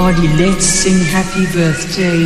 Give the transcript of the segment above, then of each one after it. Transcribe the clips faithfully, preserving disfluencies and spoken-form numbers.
Everybody, let's sing happy birthday.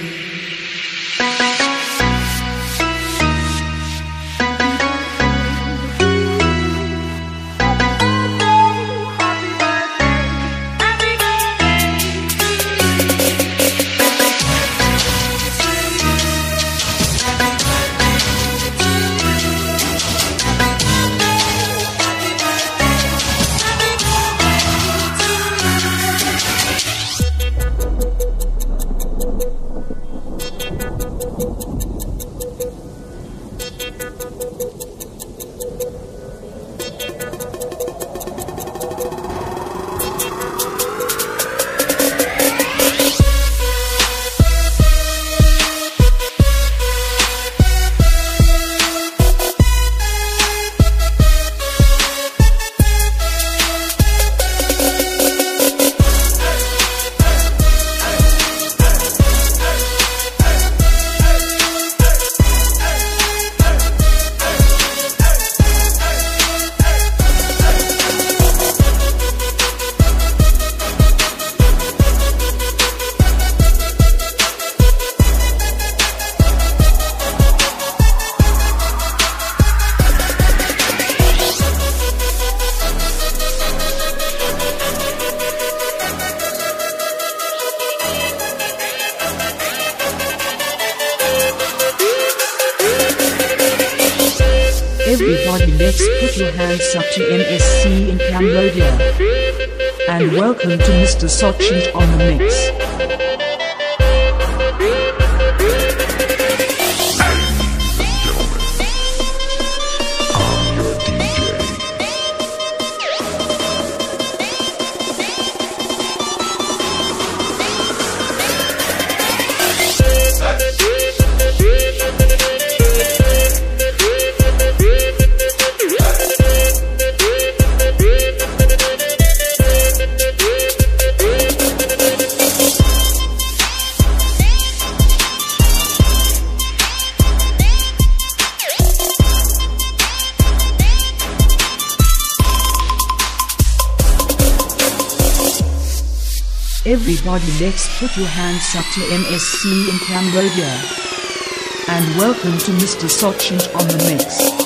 Everybody, let's put your hands up to M S C in Cambodia. And welcome to Mister Sochint on the mix. Everybody, let's put your hands up to M S C in Cambodia. And welcome to Mister Sochint on the mix.